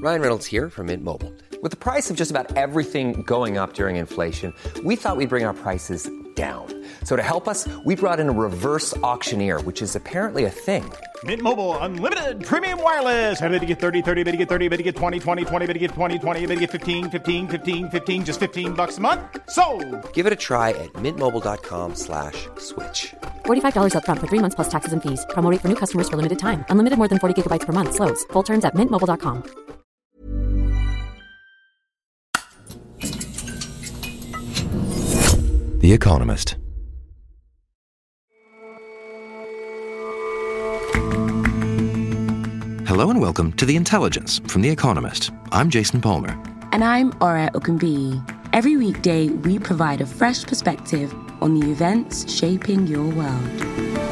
Ryan Reynolds here from Mint Mobile. With the price of just about everything going up during inflation, we thought we'd bring our prices down. So to help us, we brought in a reverse auctioneer, which is apparently a thing. Mint Mobile Unlimited Premium Wireless. How to get 30, 30, bit to get 30, bit to get 20, 20, 20, bit to get 20, 20, bit to get 15, 15, 15, 15, just $15 a month? Sold! Give it a try at mintmobile.com/switch. $45 up front for 3 months plus taxes and fees. Promo rate for new customers for limited time. Unlimited more than 40 gigabytes per month. Slows full terms at mintmobile.com. The Economist. Hello and welcome to The Intelligence from The Economist. I'm Jason Palmer. And I'm Ora Okunbiyi. Every weekday, we provide a fresh perspective on the events shaping your world.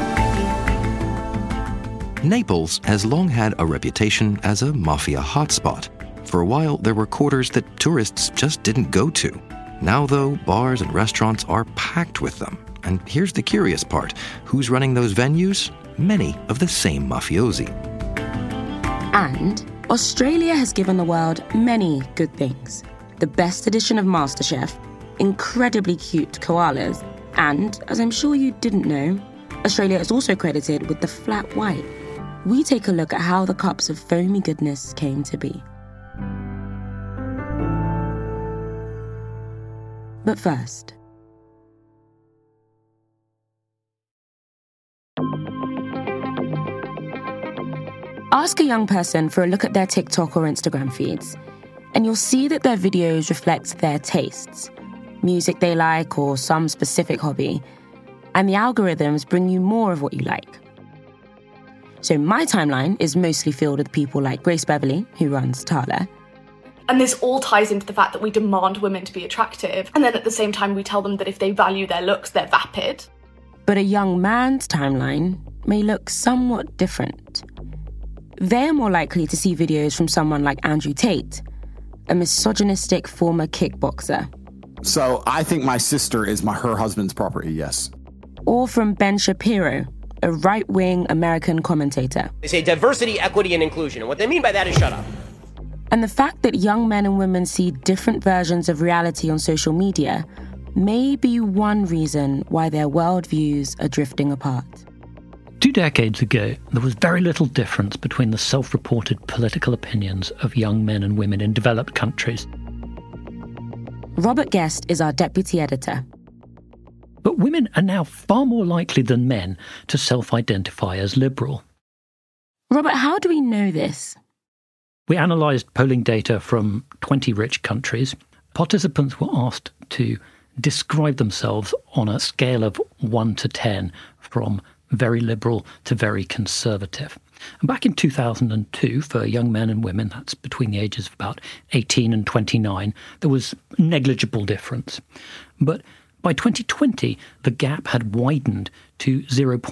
Naples has long had a reputation as a mafia hotspot. For a while, there were quarters that tourists just didn't go to. Now, though, bars and restaurants are packed with them. And here's the curious part. Who's running those venues? Many of the same mafiosi. And Australia has given the world many good things. The best edition of MasterChef, incredibly cute koalas, and, as I'm sure you didn't know, Australia is also credited with the flat white. We take a look at how the cups of foamy goodness came to be. But first, ask a young person for a look at their TikTok or Instagram feeds, and you'll see that their videos reflect their tastes, music they like or some specific hobby, and the algorithms bring you more of what you like. So my timeline is mostly filled with people like Grace Beverley, who runs Tala. And this all ties into the fact that we demand women to be attractive, and then at the same time we tell them that if they value their looks, they're vapid. But a young man's timeline may look somewhat different. They're more likely to see videos from someone like Andrew Tate, a misogynistic former kickboxer. So I think my sister is her husband's property, yes. Or from Ben Shapiro, a right-wing American commentator. They say diversity, equity, and inclusion, and what they mean by that is shut up. And the fact that young men and women see different versions of reality on social media may be one reason why their worldviews are drifting apart. 2 decades ago, there was very little difference between the self-reported political opinions of young men and women in developed countries. Robert Guest is our deputy editor. But women are now far more likely than men to self-identify as liberal. Robert, how do we know this? We analysed polling data from 20 rich countries. Participants were asked to describe themselves on a scale of 1 to 10, from very liberal to very conservative. And back in 2002, for young men and women, that's between the ages of about 18 and 29, there was negligible difference. But by 2020, the gap had widened to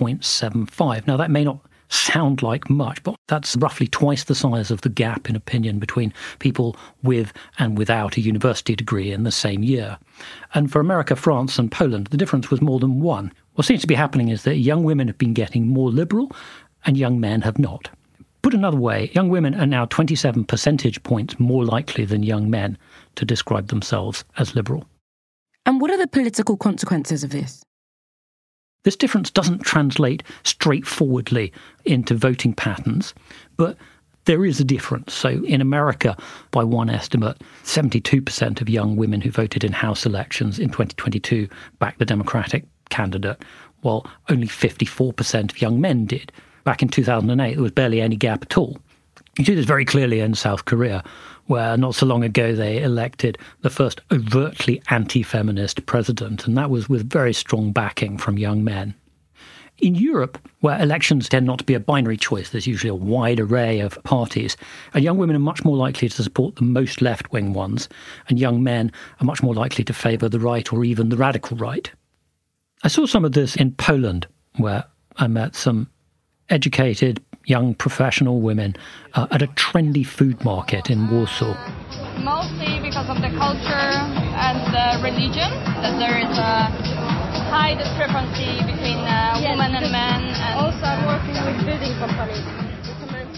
0.75. Now, that may not sound like much, but that's roughly twice the size of the gap in opinion between people with and without a university degree in the same year. And for America, France and Poland, the difference was more than 1. What seems to be happening is that young women have been getting more liberal and young men have not. Put another way, young women are now 27 percentage points more likely than young men to describe themselves as liberal. And what are the political consequences of this? This difference doesn't translate straightforwardly into voting patterns, but there is a difference. So in America, by one estimate, 72% of young women who voted in House elections in 2022 backed the Democratic candidate, while only 54% of young men did. Back in 2008, there was barely any gap at all. You see this very clearly in South Korea, where not so long ago they elected the first overtly anti-feminist president, and that was with very strong backing from young men. In Europe, where elections tend not to be a binary choice, there's usually a wide array of parties, and young women are much more likely to support the most left-wing ones, and young men are much more likely to favour the right or even the radical right. I saw some of this in Poland, where I met some educated young professional women at a trendy food market in Warsaw. Mostly because of the culture and the religion, that there is a high discrepancy between women and men. And also I'm working with building companies.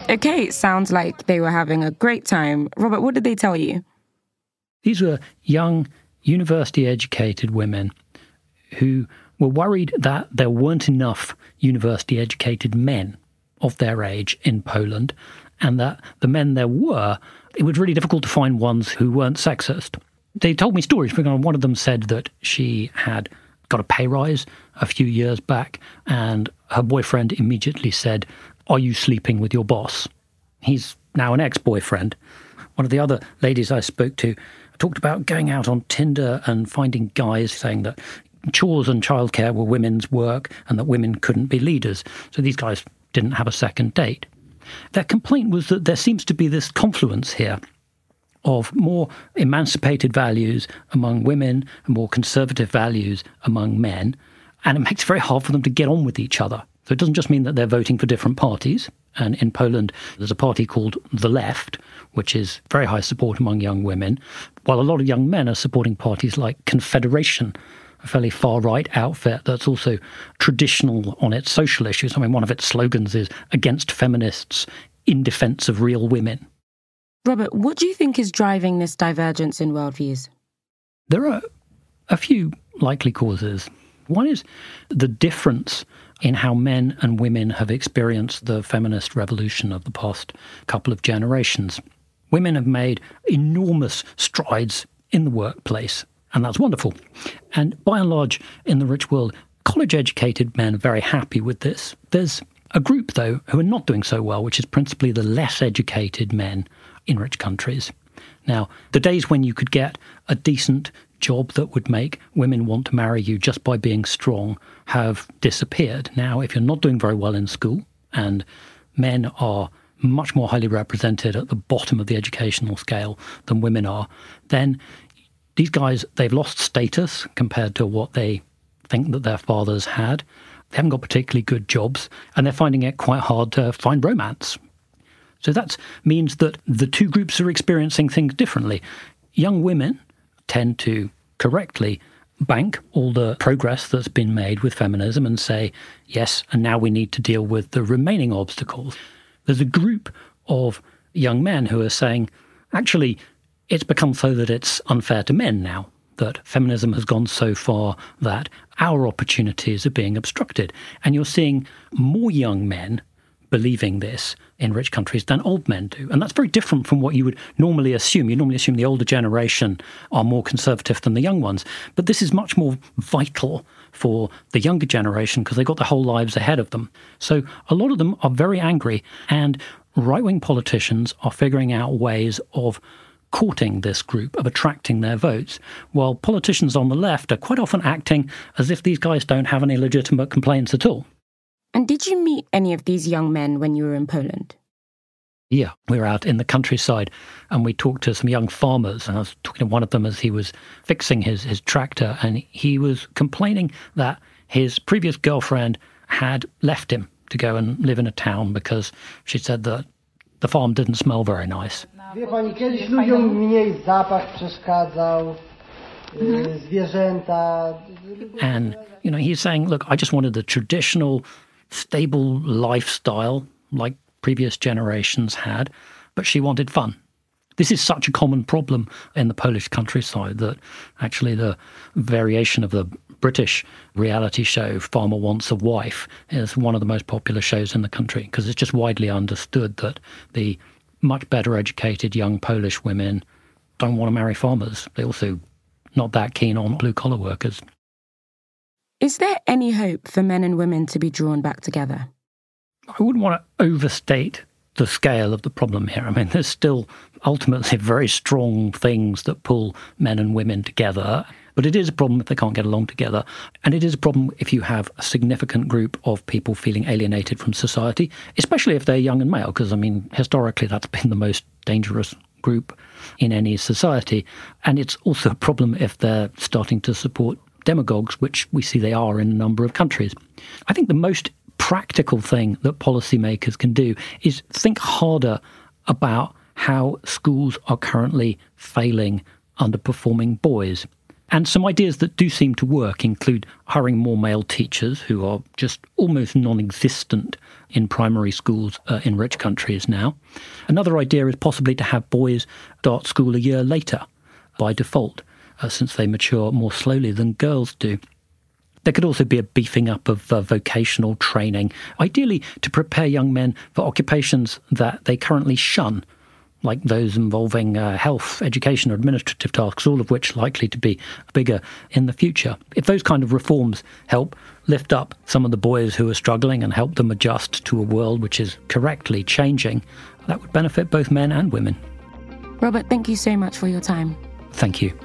Okay, sounds like they were having a great time. Robert, what did they tell you? These were young, university-educated women who were worried that there weren't enough university-educated men of their age in Poland, and that the men there were, it was really difficult to find ones who weren't sexist. They told me stories. One of them said that she had got a pay rise a few years back, and her boyfriend immediately said, "Are you sleeping with your boss?" He's now an ex-boyfriend. One of the other ladies I spoke to talked about going out on Tinder and finding guys saying that chores and childcare were women's work and that women couldn't be leaders. So these guys didn't have a second date. Their complaint was that there seems to be this confluence here of more emancipated values among women and more conservative values among men, and it makes it very hard for them to get on with each other. So it doesn't just mean that they're voting for different parties. And in Poland, there's a party called The Left, which is very high support among young women, while a lot of young men are supporting parties like Confederation, a fairly far-right outfit that's also traditional on its social issues. I mean, one of its slogans is "Against feminists, in defence of real women." Robert, what do you think is driving this divergence in worldviews? There are a few likely causes. One is the difference in how men and women have experienced the feminist revolution of the past couple of generations. Women have made enormous strides in the workplace, and that's wonderful. And by and large, in the rich world, college-educated men are very happy with this. There's a group, though, who are not doing so well, which is principally the less educated men in rich countries. Now, the days when you could get a decent job that would make women want to marry you just by being strong have disappeared. Now, if you're not doing very well in school, and men are much more highly represented at the bottom of the educational scale than women are, then these guys, they've lost status compared to what they think that their fathers had. They haven't got particularly good jobs, and they're finding it quite hard to find romance. So that means that the two groups are experiencing things differently. Young women tend to correctly bank all the progress that's been made with feminism and say, yes, and now we need to deal with the remaining obstacles. There's a group of young men who are saying, actually, it's become so that it's unfair to men now, that feminism has gone so far that our opportunities are being obstructed. And you're seeing more young men believing this in rich countries than old men do. And that's very different from what you would normally assume. You normally assume the older generation are more conservative than the young ones. But this is much more vital for the younger generation because they've got their whole lives ahead of them. So a lot of them are very angry, and right-wing politicians are figuring out ways of courting this group, of attracting their votes, while politicians on the left are quite often acting as if these guys don't have any legitimate complaints at all. And did you meet any of these young men when you were in Poland? Yeah, we were out in the countryside and we talked to some young farmers, and I was talking to one of them as he was fixing his tractor, and he was complaining that his previous girlfriend had left him to go and live in a town because she said that the farm didn't smell very nice. Wie pani, kiedyś ludziom mniej zapach przeszkadzał, zwierzęta. And, you know, he's saying, look, I just wanted the traditional, stable lifestyle like previous generations had, but she wanted fun. This is such a common problem in the Polish countryside that actually the variation of the British reality show Farmer Wants a Wife is one of the most popular shows in the country because it's just widely understood that the much better educated young Polish women don't want to marry farmers. They're also not that keen on blue-collar workers. Is there any hope for men and women to be drawn back together? I wouldn't want to overstate the scale of the problem here. I mean, there's still ultimately very strong things that pull men and women together, but it is a problem if they can't get along together. And it is a problem if you have a significant group of people feeling alienated from society, especially if they're young and male, because, I mean, historically that's been the most dangerous group in any society. And it's also a problem if they're starting to support demagogues, which we see they are in a number of countries. I think the most practical thing that policymakers can do is think harder about how schools are currently failing underperforming boys. And some ideas that do seem to work include hiring more male teachers, who are just almost non-existent in primary schools in rich countries now. Another idea is possibly to have boys start school a year later by default, since they mature more slowly than girls do. There could also be a beefing up of vocational training, ideally to prepare young men for occupations that they currently shun, like those involving health, education, or administrative tasks, all of which likely to be bigger in the future. If those kind of reforms help lift up some of the boys who are struggling and help them adjust to a world which is correctly changing, that would benefit both men and women. Robert, thank you so much for your time. Thank you.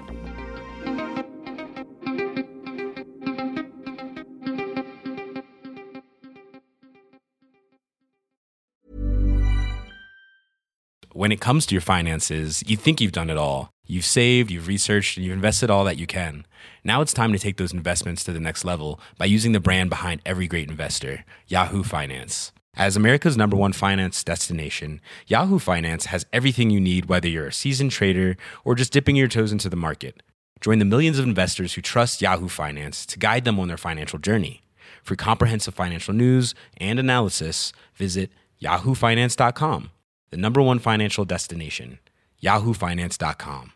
When it comes to your finances, you think you've done it all. You've saved, you've researched, and you've invested all that you can. Now it's time to take those investments to the next level by using the brand behind every great investor, Yahoo Finance. As America's #1 finance destination, Yahoo Finance has everything you need, whether you're a seasoned trader or just dipping your toes into the market. Join the millions of investors who trust Yahoo Finance to guide them on their financial journey. For comprehensive financial news and analysis, visit yahoofinance.com. The #1 financial destination, yahoofinance.com.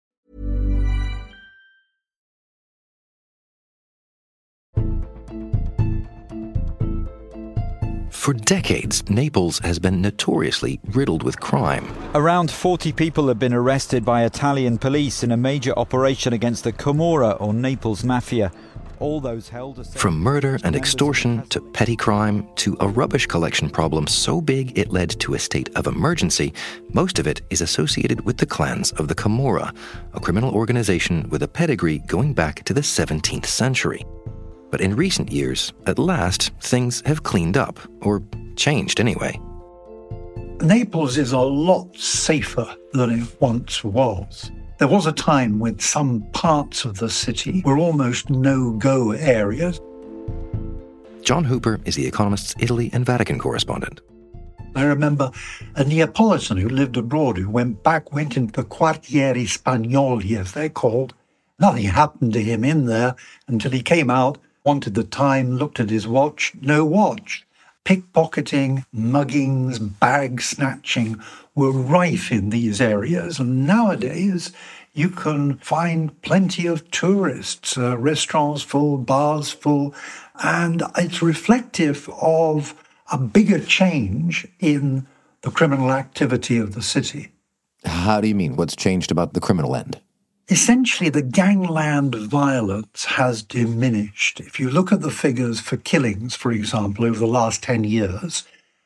For decades, Naples has been notoriously riddled with crime. Around 40 people have been arrested by Italian police in a major operation against the Camorra or Naples Mafia. All those held From murder and extortion to petty crime to a rubbish collection problem so big it led to a state of emergency, most of it is associated with the clans of the Camorra, a criminal organization with a pedigree going back to the 17th century. But in recent years, at last, things have cleaned up, or changed anyway. Naples is a lot safer than it once was. There was a time when some parts of the city were almost no-go areas. John Hooper is The Economist's Italy and Vatican correspondent. I remember a Neapolitan who lived abroad who went into the quartieri spagnoli, as they're called. Nothing happened to him in there until he came out, wanted the time, looked at his watch, no watch. Pickpocketing, muggings, bag snatching were rife in these areas. And nowadays, you can find plenty of tourists, restaurants full, bars full, and it's reflective of a bigger change in the criminal activity of the city. How do you mean? What's changed about the criminal end? Essentially, the gangland violence has diminished. If you look at the figures for killings, for example, over the last 10 years,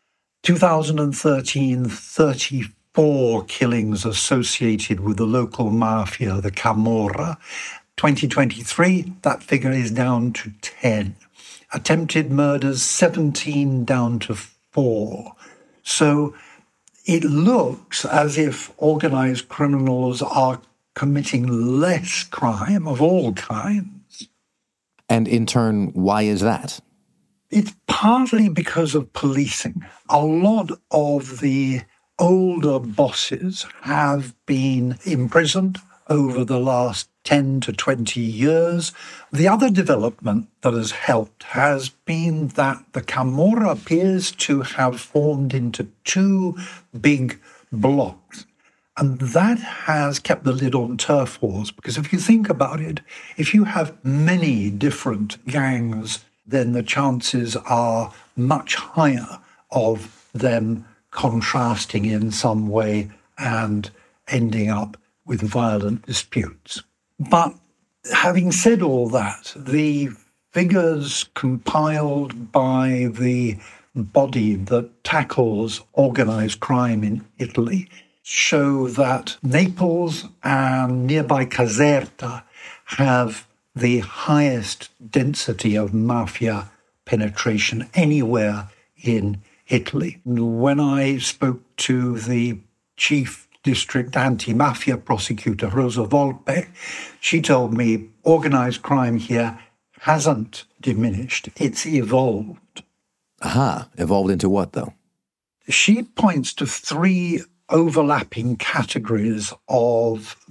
2013, 34 killings associated with the local mafia, the Camorra. 2023, that figure is down to 10. Attempted murders, 17 down to 4. So it looks as if organized criminals are committing less crime of all kinds. And in turn, why is that? It's partly because of policing. A lot of the older bosses have been imprisoned over the last 10 to 20 years. The other development that has helped has been that the Camorra appears to have formed into two big blocks. And that has kept the lid on turf wars, because if you think about it, if you have many different gangs, then the chances are much higher of them contrasting in some way and ending up with violent disputes. But having said all that, the figures compiled by the body that tackles organized crime in Italy show that Naples and nearby Caserta have the highest density of mafia penetration anywhere in Italy. When I spoke to the chief district anti-mafia prosecutor, Rosa Volpe, she told me organized crime here hasn't diminished, it's evolved. Aha, evolved into what, though? She points to three overlapping categories of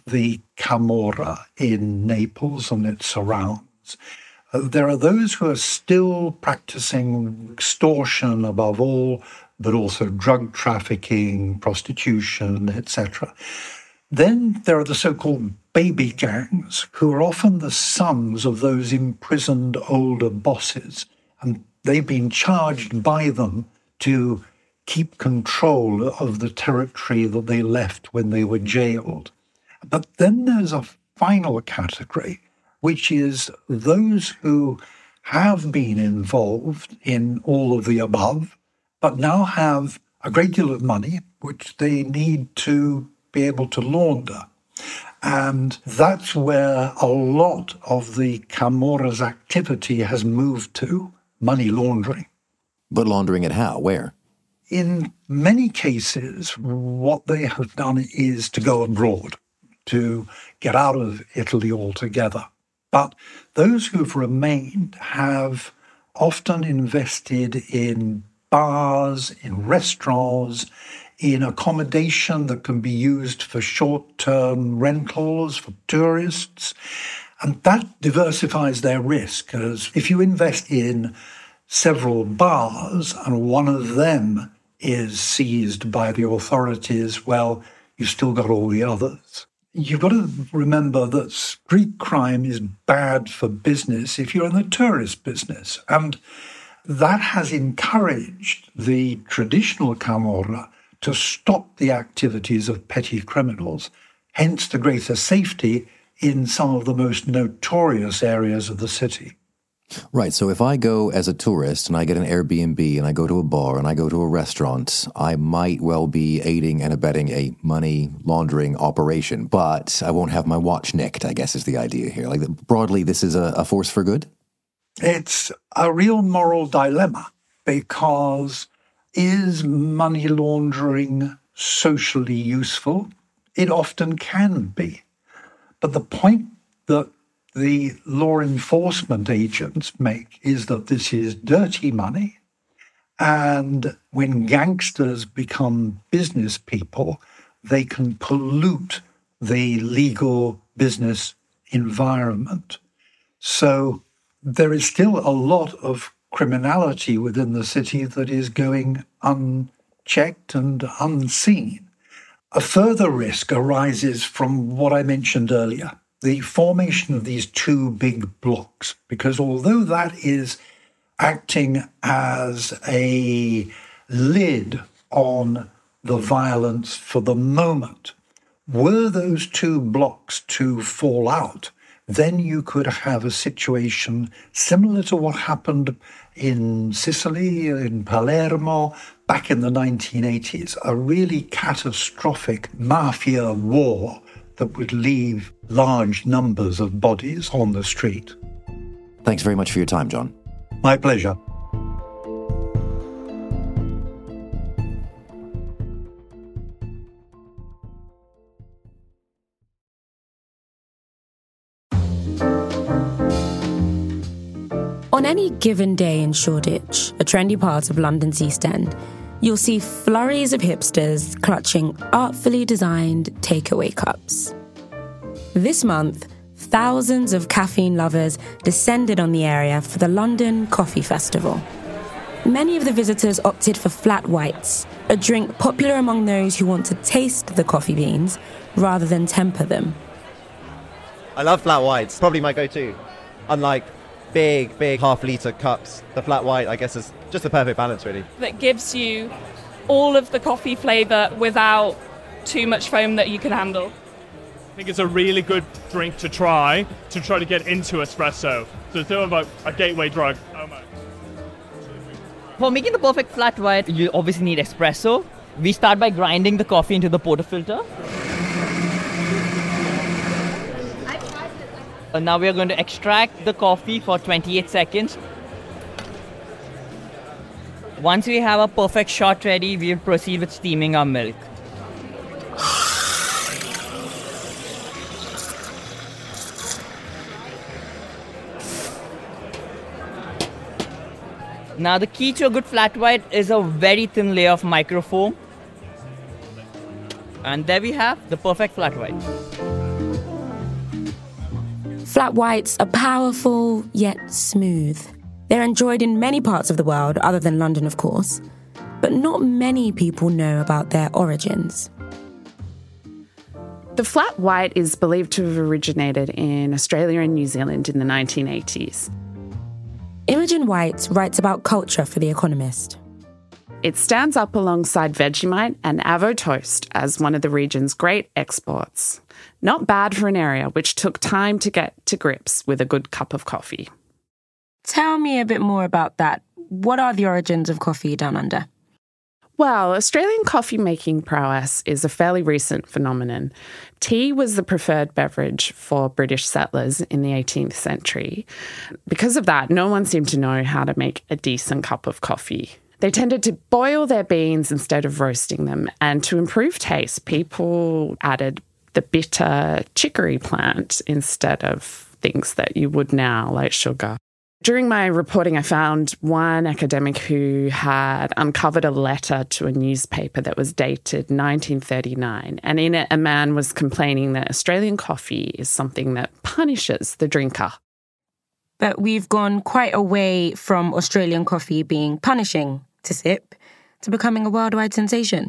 the Camorra in Naples and its surrounds. There are those who are still practicing extortion above all, but also drug trafficking, prostitution, etc. Then there are the so-called baby gangs, who are often the sons of those imprisoned older bosses, and they've been charged by them to keep control of the territory that they left when they were jailed. But then there's a final category, which is those who have been involved in all of the above, but now have a great deal of money, which they need to be able to launder. And that's where a lot of the Camorra's activity has moved to, money laundering. But laundering it how? Where? In many cases, what they have done is to go abroad, to get out of Italy altogether. But those who've remained have often invested in bars, in restaurants, in accommodation that can be used for short-term rentals for tourists. And that diversifies their risk, as if you invest in several bars and one of them is seized by the authorities, well, you've still got all the others. You've got to remember that street crime is bad for business if you're in the tourist business. And that has encouraged the traditional Camorra to stop the activities of petty criminals, hence the greater safety in some of the most notorious areas of the city. Right, so if I go as a tourist and I get an Airbnb and I go to a bar and I go to a restaurant, I might well be aiding and abetting a money laundering operation, but I won't have my watch nicked, I guess is the idea here. Like, broadly, this is a force for good? It's a real moral dilemma, because is money laundering socially useful? It often can be. But the point that the law enforcement agents make is that this is dirty money. And when gangsters become business people, they can pollute the legal business environment. So there is still a lot of criminality within the city that is going unchecked and unseen. A further risk arises from what I mentioned earlier, the formation of these two big blocks, because although that is acting as a lid on the violence for the moment, were those two blocks to fall out, then you could have a situation similar to what happened in Sicily, in Palermo, back in the 1980s, a really catastrophic mafia war that would leave large numbers of bodies on the street. Thanks very much for your time, John. My pleasure. On any given day in Shoreditch, a trendy part of London's East End, you'll see flurries of hipsters clutching artfully designed takeaway cups. This month, thousands of caffeine lovers descended on the area for the London Coffee Festival. Many of the visitors opted for flat whites, a drink popular among those who want to taste the coffee beans rather than temper them. I love flat whites, probably my go-to. Unlike big half-litre cups, the flat white, I guess, is just the perfect balance, really. That gives you all of the coffee flavour without too much foam that you can handle. I think it's a really good drink to try to get into espresso. So it's sort of a gateway drug. For making the perfect flat white, you obviously need espresso. We start by grinding the coffee into the portafilter. And now we are going to extract the coffee for 28 seconds. Once we have a perfect shot ready, we will proceed with steaming our milk. Now the key to a good flat white is a very thin layer of microfoam. And there we have the perfect flat white. Flat whites are powerful, yet smooth. They're enjoyed in many parts of the world, other than London, of course. But not many people know about their origins. The flat white is believed to have originated in Australia and New Zealand in the 1980s. Imogen White writes about culture for The Economist. It stands up alongside Vegemite and Avo Toast as one of the region's great exports. Not bad for an area which took time to get to grips with a good cup of coffee. Tell me a bit more about that. What are the origins of coffee down under? Well, Australian coffee-making prowess is a fairly recent phenomenon. Tea was the preferred beverage for British settlers in the 18th century. Because of that, no one seemed to know how to make a decent cup of coffee. They tended to boil their beans instead of roasting them, and to improve taste, people added the bitter chicory plant instead of things that you would now, like sugar. During my reporting, I found one academic who had uncovered a letter to a newspaper that was dated 1939, and in it a man was complaining that Australian coffee is something that punishes the drinker. But we've gone quite away from Australian coffee being punishing to sip to becoming a worldwide sensation.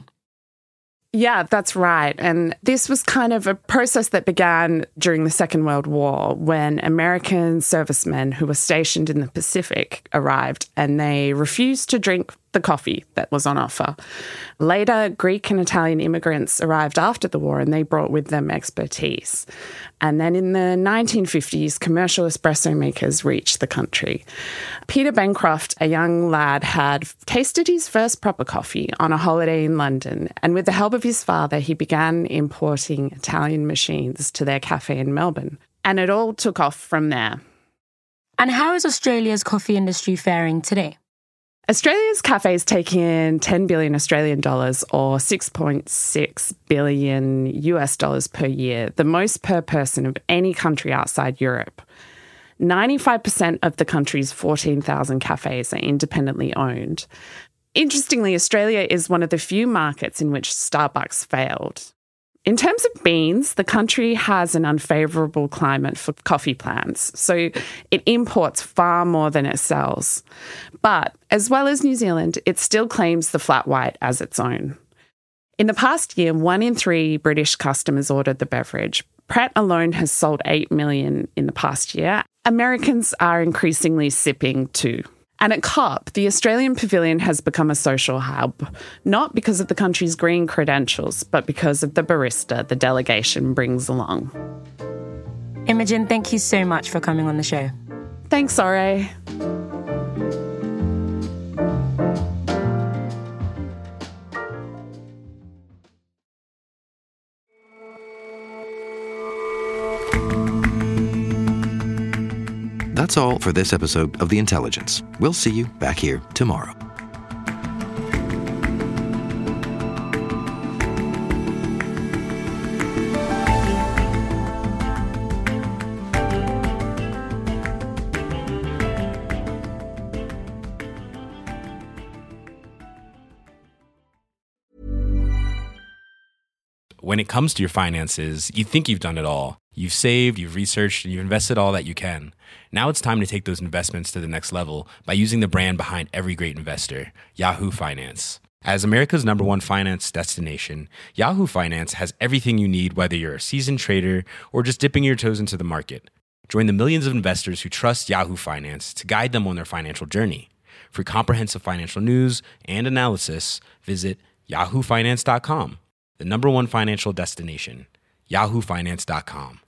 Yeah, that's right. And this was kind of a process that began during the Second World War when American servicemen who were stationed in the Pacific arrived and they refused to drink the coffee that was on offer. Later, Greek and Italian immigrants arrived after the war and they brought with them expertise. And then in the 1950s, commercial espresso makers reached the country. Peter Bancroft, a young lad, had tasted his first proper coffee on a holiday in London, and with the help of his father, he began importing Italian machines to their cafe in Melbourne. And it all took off from there. And how is Australia's coffee industry faring today? Australia's cafes take in $10 billion Australian dollars or $6.6 billion US dollars per year, the most per person of any country outside Europe. 95% of the country's 14,000 cafes are independently owned. Interestingly, Australia is one of the few markets in which Starbucks failed. In terms of beans, the country has an unfavourable climate for coffee plants, so it imports far more than it sells. But, as well as New Zealand, it still claims the flat white as its own. In the past year, 1 in 3 British customers ordered the beverage. Pret alone has sold 8 million in the past year. Americans are increasingly sipping too. And at COP, the Australian Pavilion has become a social hub, not because of the country's green credentials, but because of the barista the delegation brings along. Imogen, thank you so much for coming on the show. Thanks, Ore. That's all for this episode of The Intelligence. We'll see you back here tomorrow. When it comes to your finances, you think you've done it all. You've saved, you've researched, and you've invested all that you can. Now it's time to take those investments to the next level by using the brand behind every great investor, Yahoo Finance. As America's #1 finance destination, Yahoo Finance has everything you need, whether you're a seasoned trader or just dipping your toes into the market. Join the millions of investors who trust Yahoo Finance to guide them on their financial journey. For comprehensive financial news and analysis, visit yahoofinance.com, the #1 financial destination, yahoofinance.com.